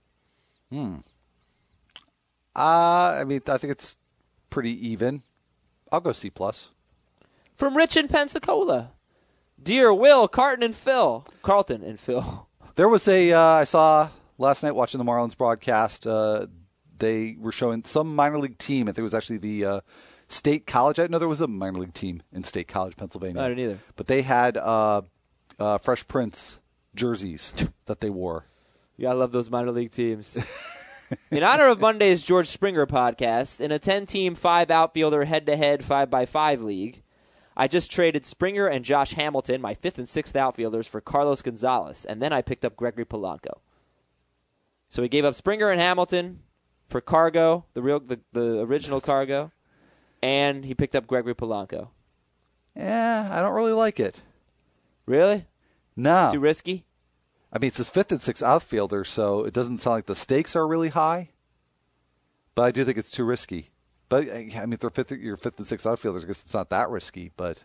I think it's pretty even. I'll go C+. From Rich in Pensacola. Dear Will, Carlton and Phil. There was I saw last night watching the Marlins broadcast, they were showing some minor league team. I think it was actually the State College. I know there was a minor league team in State College, Pennsylvania. I didn't either. But they had Fresh Prince jerseys that they wore. Yeah, I love those minor league teams. In honor of Monday's George Springer podcast, in a 10-team, 5-outfielder head-to-head 5x5 league, I just traded Springer and Josh Hamilton, my 5th and 6th outfielders, for Carlos Gonzalez, and then I picked up Gregory Polanco. So he gave up Springer and Hamilton for Cargo, the original Cargo, and he picked up Gregory Polanco. Yeah, I don't really like it. Really? No. Too risky? I mean, it's his 5th and 6th outfielder, so it doesn't sound like the stakes are really high. But I do think it's too risky. But, I mean, if they're your 5th and 6th outfielders, I guess it's not that risky, but...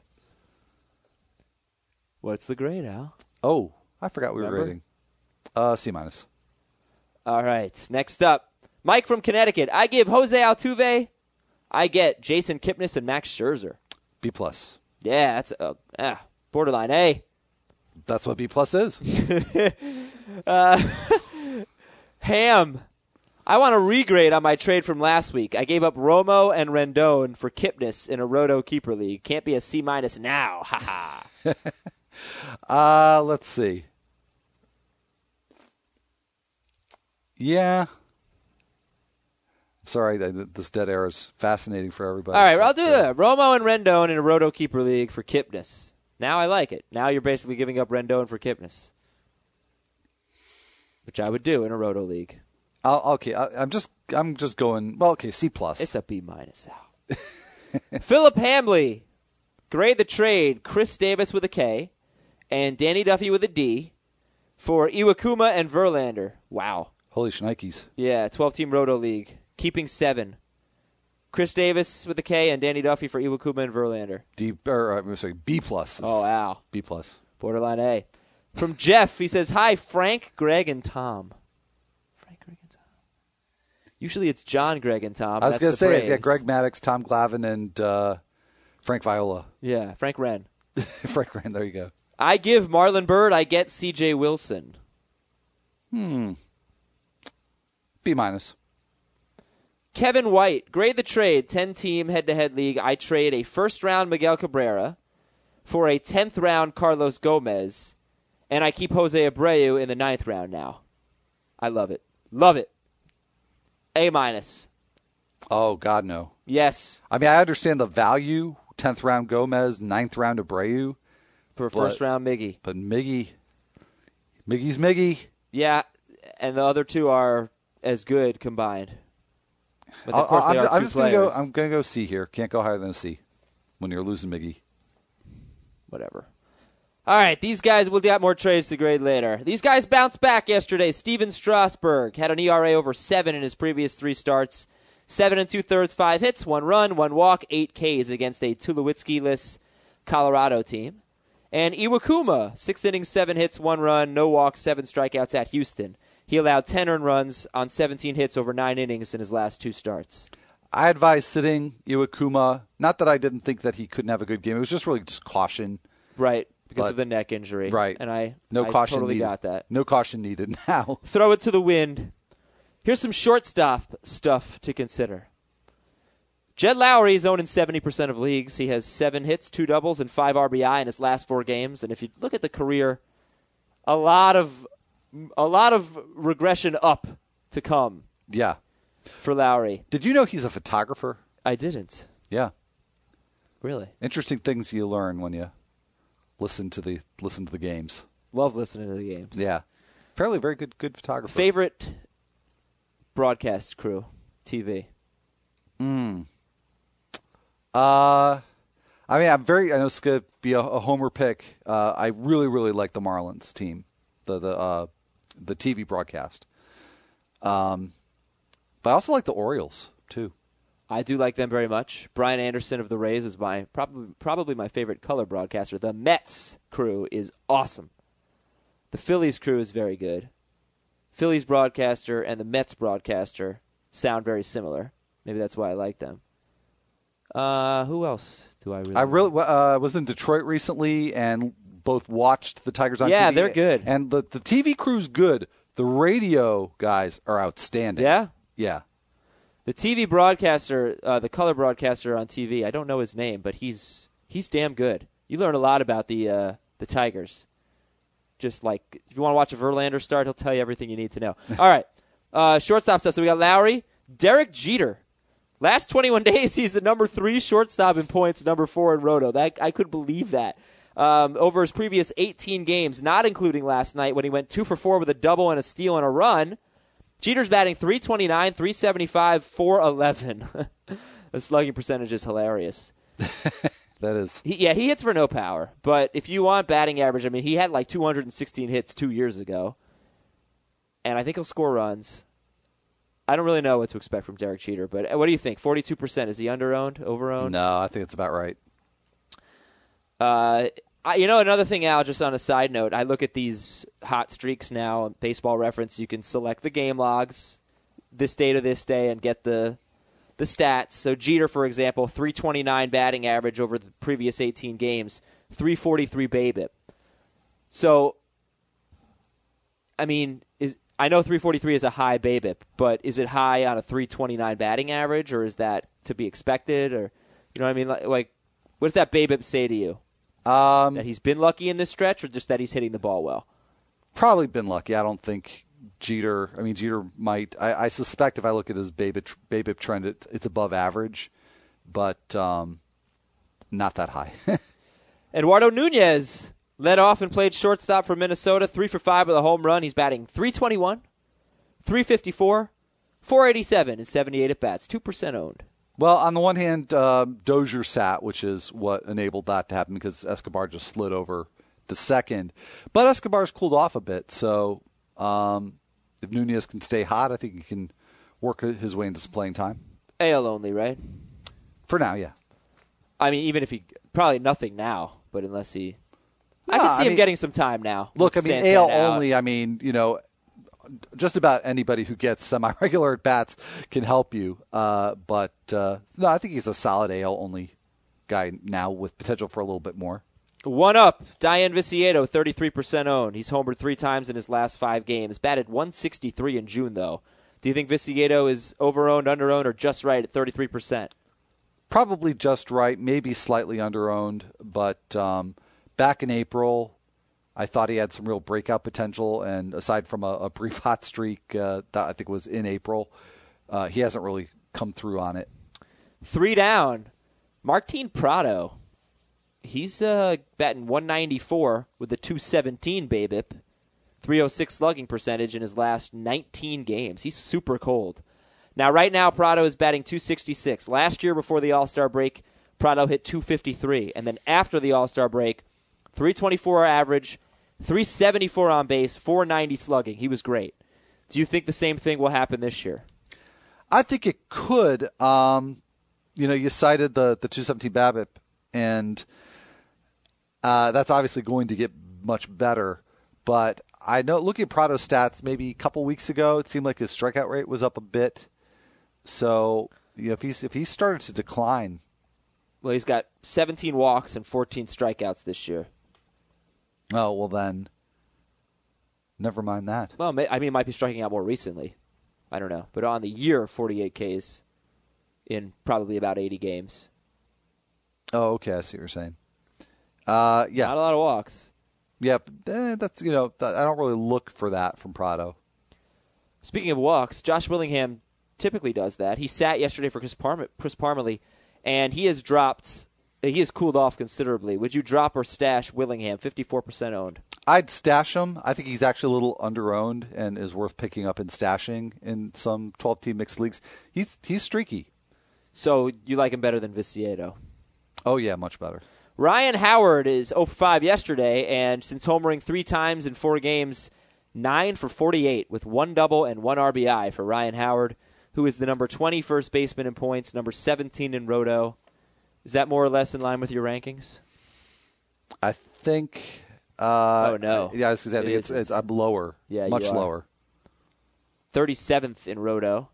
What's the grade, Al? Oh, I forgot we were grading. C-. All right, next up. Mike from Connecticut. I give Jose Altuve. I get Jason Kipnis and Max Scherzer. B+. Yeah, that's borderline A. That's what B+ is. Ham. I want to regrade on my trade from last week. I gave up Romo and Rendon for Kipnis in a Roto Keeper League. Can't be a C- now. Ha ha. Let's see. Yeah. Sorry, this dead air is fascinating for everybody. All right, I'll do that. Romo and Rendon in a Roto Keeper League for Kipnis. Now I like it. Now you're basically giving up Rendon for Kipnis, which I would do in a Roto League. Okay, I'm just going. Well, okay, C+. It's a B-, Al. Philip Hamley, grade the trade. Chris Davis with a K, and Danny Duffy with a D, for Iwakuma and Verlander. Wow. Holy shnikes. Yeah, 12-team Roto League, keeping 7. Chris Davis with a K and Danny Duffy for Iwakuma and Verlander. B+. Oh, wow. B+. Borderline A. From Jeff, he says, hi, Frank, Greg, and Tom. Frank, Greg, and Tom. Usually it's John, Greg, and Tom. I was going to say, it's got Greg Maddux, Tom Glavine, and Frank Viola. Yeah, Frank Wren. Frank Wren, there you go. I give Marlon Byrd, I get C.J. Wilson. B-. Kevin White, grade the trade, 10-team head-to-head league. I trade a first-round Miguel Cabrera for a 10th-round Carlos Gomez, and I keep Jose Abreu in the 9th round now. I love it. Love it. A-. Oh, God, no. Yes. I mean, I understand the value, 10th round Gomez, 9th round Abreu. For first-round Miggy. But Miggy's Miggy. Yeah, and the other two are as good combined. But of course, I'm just going to go. I'm going to go C here. Can't go higher than a C when you're losing Miggy. Whatever. All right, these guys, we'll get more trades to grade later. These guys bounced back yesterday. Steven Strasburg had an ERA over 7 in his previous 3 starts. 7 2/3, 5 hits, 1 run, 1 walk, 8 Ks against a Tulowitzki-less Colorado team. And Iwakuma, 6 innings, 7 hits, 1 run, no walk, 7 strikeouts at Houston. He allowed 10 earned runs on 17 hits over 9 innings in his last 2 starts. I advise sitting Iwakuma. Not that I didn't think that he couldn't have a good game. It was just really just caution. Right, because of the neck injury. Right. And I caution totally needed. got that. No caution needed now. Throw it to the wind. Here's some shortstop stuff to consider. Jed Lowry is owned in 70% of leagues. He has 7 hits, 2 doubles, and 5 RBI in his last 4 games. And if you look at the career, a lot of a lot of regression up to come Yeah. for Lowry. Did you know he's a photographer? I didn't. Yeah. Really? Interesting things you learn when you listen to the games. Love listening to the games. Yeah. Apparently very good photographer. Favorite broadcast crew, TV? I mean, I know it's going to be a homer pick. I really, really like the Marlins team, the TV broadcast. But I also like the Orioles, too. I do like them very much. Brian Anderson of the Rays is my probably my favorite color broadcaster. The Mets crew is awesome. The Phillies crew is very good. Phillies broadcaster and the Mets broadcaster sound very similar. Maybe that's why I like them. Who else do I really? I really was in Detroit recently and both watched the Tigers on TV. Yeah, they're good. And the TV crew's good. The radio guys are outstanding. Yeah? Yeah. The TV broadcaster, the color broadcaster on TV, I don't know his name, but he's damn good. You learn a lot about the Tigers. Just like, if you want to watch a Verlander start, he'll tell you everything you need to know. All right, shortstop stuff. So we got Lowry, Derek Jeter. Last 21 days, he's the number 3 shortstop in points, number 4 in Roto. I couldn't believe that. Over his previous 18 games, not including last night when he went 2 for 4 with a double and a steal and a run, Jeter's batting .329, .375, .411. The slugging percentage is hilarious. That is. He hits for no power. But if you want batting average, I mean, he had like 216 hits 2 years ago. And I think he'll score runs. I don't really know what to expect from Derek Jeter, but what do you think? 42%. Is he under-owned, over-owned? No, I think it's about right. Another thing, Al, just on a side note, I look at these hot streaks now on Baseball Reference. You can select the game logs, this day to this day, and get the stats. So Jeter, for example, .329 batting average over the previous 18 games, .343 BABIP. So, I mean, I know .343 is a high BABIP, but is it high on a .329 batting average, or is that to be expected? Or, you know what I mean? Like, what does that BABIP say to you? That he's been lucky in this stretch, or just that he's hitting the ball well? Probably been lucky. I don't think Jeter might. I suspect if I look at his BABIP trend, it's above average, but not that high. Eduardo Nunez led off and played shortstop for Minnesota, 3 for 5 with a home run. He's batting .321, .354, .487, and 78 at-bats, 2% owned. Well, on the one hand, Dozier sat, which is what enabled that to happen because Escobar just slid over to second. But Escobar's cooled off a bit, so if Nunez can stay hot, I think he can work his way into some playing time. AL only, right? For now, yeah. I mean, even if probably nothing now, but unless he... I could see him getting some time now. Look, I mean, AL only, I mean, just about anybody who gets semi-regular at-bats can help you. But no, I think he's a solid AL only guy now with potential for a little bit more. One up, Dayan Viciedo, 33% owned. He's homered 3 times in his last 5 games. Batted .163 in June, though. Do you think Viciedo is over-owned, under-owned, or just right at 33%? Probably just right, maybe slightly under-owned. But back in April, I thought he had some real breakout potential. And aside from a brief hot streak that I think was in April, he hasn't really come through on it. 3 down, Martin Prado. He's batting .194 with a .217 BABIP, .306 slugging percentage in his last 19 games. He's super cold. Now, right now, Prado is batting .266. Last year, before the All-Star break, Prado hit .253. And then after the All-Star break, .324 average, .374 on base, .490 slugging. He was great. Do you think the same thing will happen this year? I think it could. You cited the .217 BABIP, and that's obviously going to get much better. But I know, looking at Prado's stats, maybe a couple weeks ago, it seemed like his strikeout rate was up a bit. So if he's started to decline, well, he's got 17 walks and 14 strikeouts this year. Oh, well then, never mind that. Well, I mean, he might be striking out more recently. I don't know. But on the year, 48 Ks in probably about 80 games. Oh, okay. I see what you're saying. Yeah. Not a lot of walks. Yeah, that's I don't really look for that from Prado. Speaking of walks, Josh Willingham typically does that. He sat yesterday for Chris Parmelee, and he has cooled off considerably. Would you drop or stash Willingham, 54% owned? I'd stash him. I think he's actually a little underowned and is worth picking up and stashing in some 12-team mixed leagues. He's streaky. So you like him better than Viciedo? Oh, yeah, much better. Ryan Howard is 0 for 5 yesterday, and since homering 3 times in 4 games, 9 for 48 with 1 double and 1 RBI for Ryan Howard, who is the number 20 first baseman in points, number 17 in Roto. Is that more or less in line with your rankings? I think. Oh, no. Yeah, I was going to say, I think it's lower. Yeah, much lower. 37th in Roto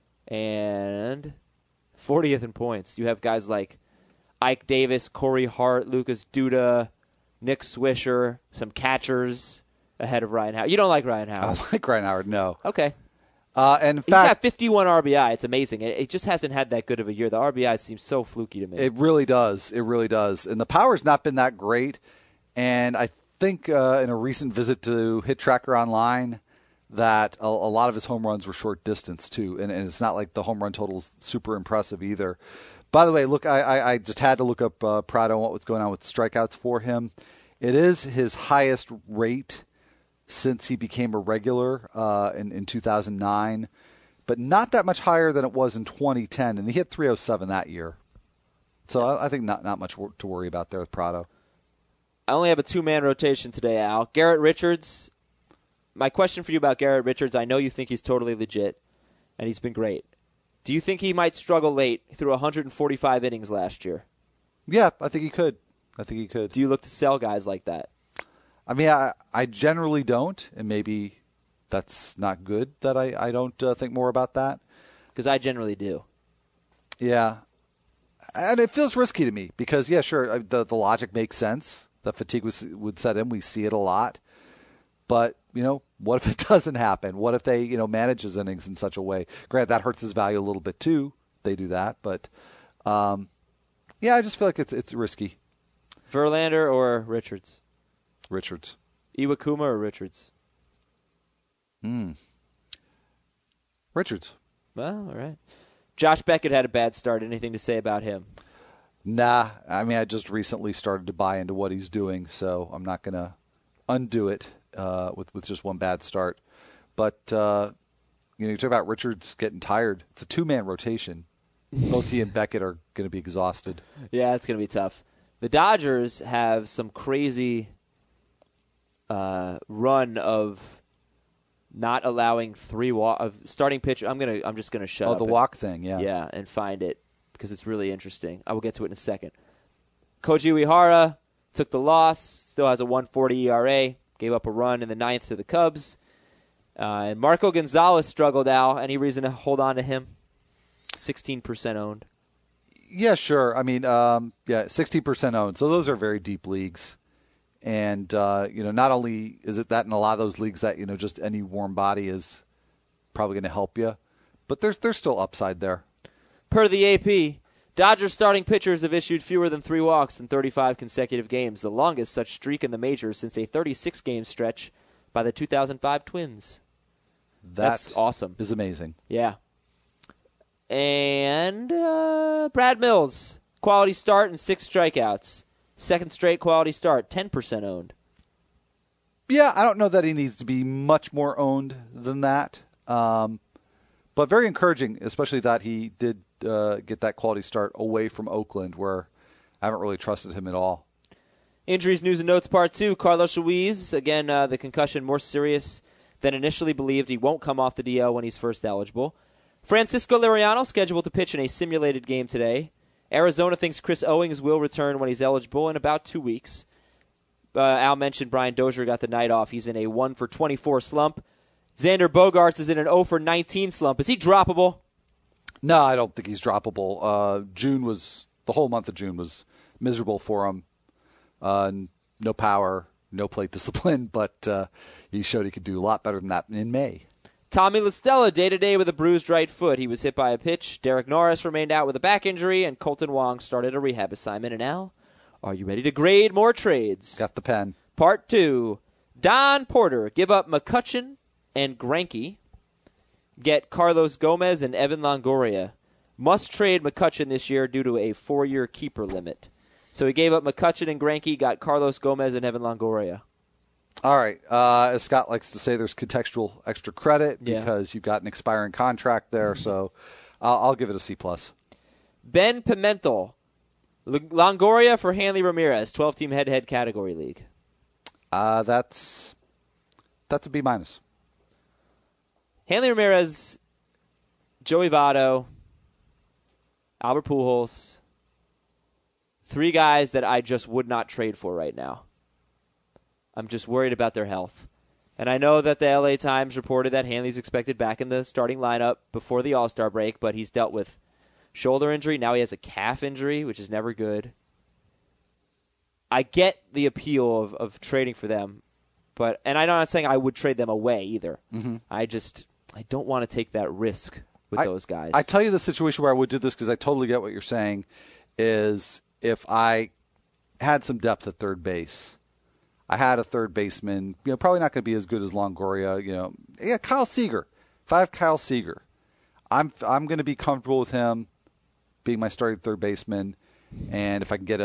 and 40th in points. You have guys like Ike Davis, Corey Hart, Lucas Duda, Nick Swisher, some catchers ahead of Ryan Howard. You don't like Ryan Howard? I don't like Ryan Howard, no. Okay. And in He's got fact, 51 RBI. It's amazing. It just hasn't had that good of a year. The RBI seems so fluky to me. it really does. It really does. And the power's not been that great. And I think in a recent visit to Hit Tracker Online that a lot of his home runs were short distance, too. And it's not like the home run total's super impressive either. By the way, look, I just had to look up Prado and what was going on with strikeouts for him. It is his highest rate since he became a regular in 2009, but not that much higher than it was in 2010, and he hit 307 that year. So I think not much to worry about there with Prado. I only have a 2-man rotation today, Al. Garrett Richards. My question for you about Garrett Richards, I know you think he's totally legit, and he's been great. Do you think he might struggle late through 145 innings last year? Yeah, I think he could. Do you look to sell guys like that? I mean, I generally don't, and maybe that's not good that I don't think more about that. Because I generally do. Yeah. And it feels risky to me because, yeah, sure, the logic makes sense. The fatigue would set in. We see it a lot. But, what if it doesn't happen? What if they, manage his innings in such a way? Granted, that hurts his value a little bit too. They do that. But, yeah, I just feel like it's risky. Verlander or Richards? Richards. Iwakuma or Richards? Richards. Well, all right. Josh Beckett had a bad start. Anything to say about him? Nah. I mean, I just recently started to buy into what he's doing, so I'm not going to undo it with just one bad start. But, you talk about Richards getting tired. It's a 2-man rotation. Both he and Beckett are going to be exhausted. Yeah, it's going to be tough. The Dodgers have some crazy run of not allowing 3 of starting pitch. I'm just gonna shut up. Oh, the walk thing, yeah. Yeah, and find it because it's really interesting. I will get to it in a second. Koji Uehara took the loss. Still has a 1.40 ERA. Gave up a run in the 9th to the Cubs. And Marco Gonzalez struggled, Al. Any reason to hold on to him? 16% owned. Yeah, sure. I mean, 60% owned. So those are very deep leagues. And, not only is it that in a lot of those leagues that, just any warm body is probably going to help you, but there's still upside there. Per the AP, Dodgers starting pitchers have issued fewer than 3 walks in 35 consecutive games, the longest such streak in the majors since a 36-game stretch by the 2005 Twins. That's awesome. Is amazing. Yeah. And Brad Mills, quality start and 6 strikeouts. Second straight quality start, 10% owned. Yeah, I don't know that he needs to be much more owned than that. But very encouraging, especially that he did get that quality start away from Oakland, where I haven't really trusted him at all. Injuries, news, and notes, part 2. Carlos Ruiz, again, the concussion more serious than initially believed. He won't come off the DL when he's first eligible. Francisco Liriano scheduled to pitch in a simulated game today. Arizona thinks Chris Owings will return when he's eligible in about 2 weeks. Al mentioned Brian Dozier got the night off. He's in a 1-for-24 slump. Xander Bogaerts is in an 0-for-19 slump. Is he droppable? No, I don't think he's droppable. The whole month of June was miserable for him. No power, no plate discipline, but he showed he could do a lot better than that in May. Tommy La Stella, day-to-day with a bruised right foot. He was hit by a pitch. Derek Norris remained out with a back injury, and Colton Wong started a rehab assignment. And now, are you ready to grade more trades? Got the pen. Part 2. Don Porter, give up McCutchen and Greinke. Get Carlos Gomez and Evan Longoria. Must trade McCutchen this year due to a 4-year keeper limit. So he gave up McCutchen and Greinke, got Carlos Gomez and Evan Longoria. All right. As Scott likes to say, there's contextual extra credit because you've got an expiring contract there. So I'll give it a C+. Ben Pimentel, Longoria for Hanley Ramirez, 12-team head-to-head category league. That's a B-. Hanley Ramirez, Joey Votto, Albert Pujols, 3 guys that I just would not trade for right now. I'm just worried about their health. And I know that the LA Times reported that Hanley's expected back in the starting lineup before the All-Star break, but he's dealt with shoulder injury. Now he has a calf injury, which is never good. I get the appeal of trading for them, and I'm not saying I would trade them away either. Mm-hmm. I don't want to take that risk with those guys. I tell you the situation where I would do this because I totally get what you're saying is if I had some depth at third base. I had a third baseman, probably not going to be as good as Longoria, Kyle Seager. If I have Kyle Seager, I'm going to be comfortable with him being my starting third baseman, and if I can get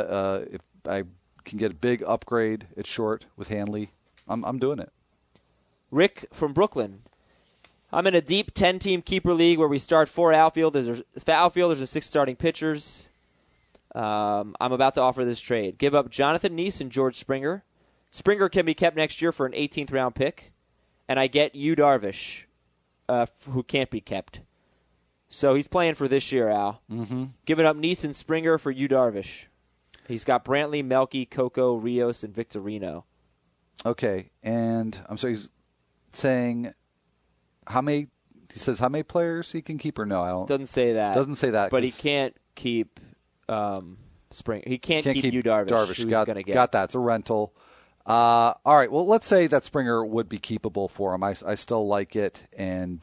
a big upgrade at short with Hanley, I'm doing it. Rick from Brooklyn. I'm in a deep 10-team keeper league where we start 4 outfielders and 6 starting pitchers. I'm about to offer this trade. Give up Jonathan Neese and George Springer. Springer can be kept next year for an 18th round pick, and I get Yu Darvish, who can't be kept. So he's playing for this year, Al. Mm-hmm. Giving up Neese and Springer for Yu Darvish. He's got Brantley, Melky, Coco, Rios, and Victorino. Okay, and I'm sorry, he's saying how many? He says how many players he can keep, or no? I don't. Doesn't say that. Doesn't say that. But he can't keep Springer. He can't keep Yu Darvish. Got that. It's a rental. All right. Well, let's say that Springer would be keepable for him. I still like it, and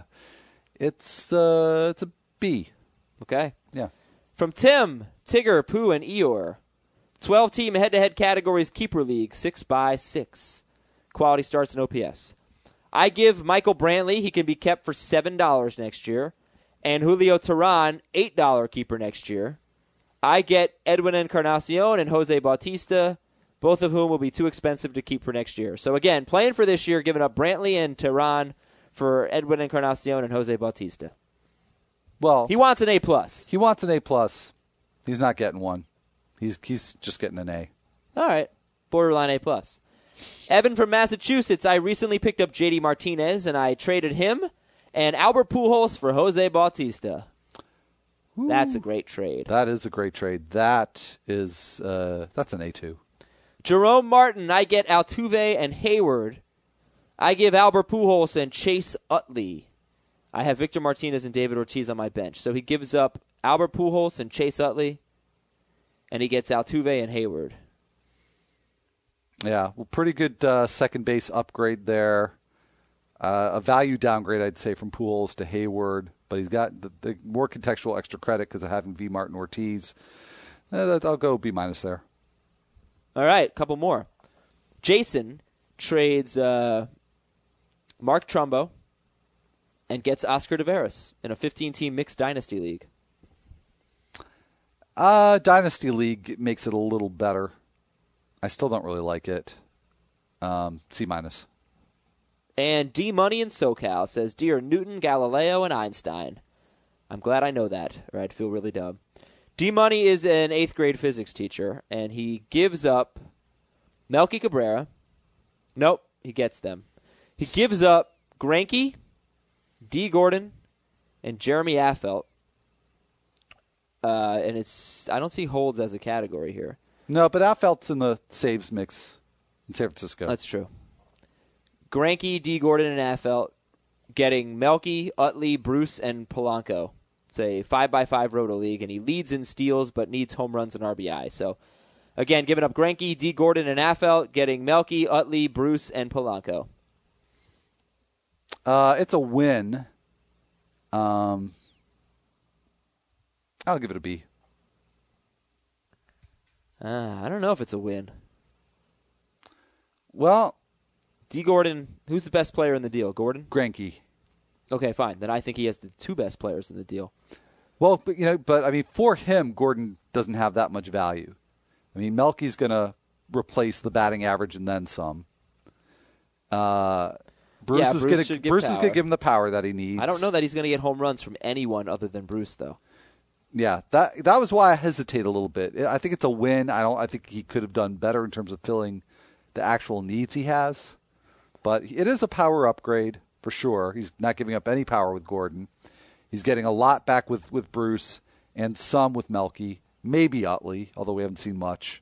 it's a B. Okay. Yeah. From Tim, Tigger, Pooh, and Eeyore. 12-team head-to-head categories keeper league, 6x6. Quality starts in OPS. I give Michael Brantley, he can be kept for $7 next year, and Julio Teheran, $8 keeper next year. I get Edwin Encarnacion and Jose Bautista, both of whom will be too expensive to keep for next year. So again, playing for this year, giving up Brantley and Teheran for Edwin Encarnacion and Jose Bautista. Well, he wants an A+. He wants an A+. He's not getting one. He's just getting an A. All right. Borderline A+. Evan from Massachusetts, I recently picked up JD Martinez, and I traded him and Albert Pujols for Jose Bautista. Ooh, that's a great trade. That is a great trade. That's an A2. Jerome Martin, I get Altuve and Hayward. I give Albert Pujols and Chase Utley. I have Victor Martinez and David Ortiz on my bench. So he gives up Albert Pujols and Chase Utley, and he gets Altuve and Hayward. Yeah, well, pretty good second base upgrade there. A value downgrade, I'd say, from Pujols to Hayward, but he's got the more contextual extra credit because of having V. Martin Ortiz. I'll go B- there. All right, couple more. Jason trades Mark Trumbo and gets Oscar Taveras in a 15-team mixed dynasty league. Dynasty league makes it a little better. I still don't really like it. C-. And D-Money in SoCal says, Dear Newton, Galileo, and Einstein. I'm glad I know that, or I'd feel really dumb. D-Money is an 8th grade physics teacher, and he gives up Melky Cabrera. Nope, he gets them. He gives up Greinke, D. Gordon, and Jeremy Affeldt. And I don't see holds as a category here. No, but Affeldt's in the saves mix in San Francisco. That's true. Greinke, D. Gordon, and Affeldt getting Melky, Utley, Bruce, and Polanco. It's a 5x5 roto league, and he leads in steals but needs home runs and RBI. So, again, giving up Greinke, D. Gordon, and Affeldt, getting Melky, Utley, Bruce, and Polanco. It's a win. I'll give it a B. I don't know if it's a win. Well, D. Gordon, who's the best player in the deal? Gordon? Greinke. Okay, fine. Then I think he has the two best players in the deal. Well, but I mean, for him, Gordon doesn't have that much value. I mean, Melky's going to replace the batting average and then some. Bruce is going to give him the power that he needs. I don't know that he's going to get home runs from anyone other than Bruce, though. Yeah, that was why I hesitate a little bit. I think it's a win. I think he could have done better in terms of filling the actual needs he has. But it is a power upgrade for sure. He's not giving up any power with Gordon. He's getting a lot back with Bruce and some with Melky, maybe Utley, although we haven't seen much.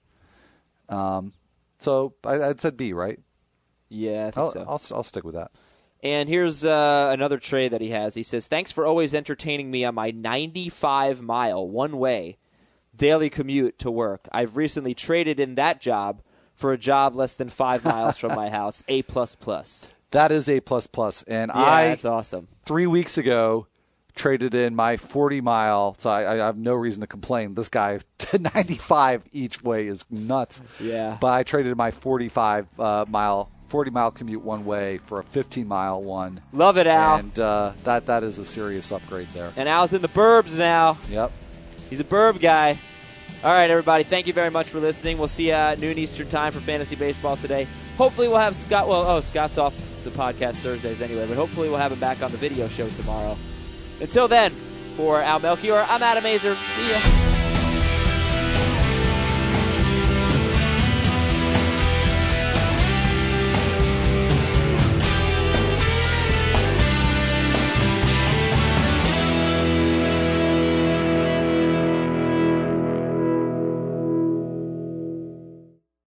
So I'd said B, right? Yeah, I think so. I'll stick with that. And here's another trade that he has. He says, thanks for always entertaining me on my 95-mile, one-way, daily commute to work. I've recently traded in that job for a job less than 5 miles from my house, A++. That is A++. And yeah, that's awesome. 3 weeks ago, traded in my 40-mile, so I have no reason to complain. This guy, 95 each way is nuts. Yeah. But I traded in my 40-mile commute one way for a 15-mile one. Love it, Al. And that is a serious upgrade there. And Al's in the burbs now. Yep. He's a burb guy. All right, everybody, thank you very much for listening. We'll see you at noon Eastern time for Fantasy Baseball today. Hopefully we'll have Scott. Scott's off the podcast Thursdays anyway, but hopefully we'll have him back on the video show tomorrow. Until then, for Al Melchior, I'm Adam Azer. See ya.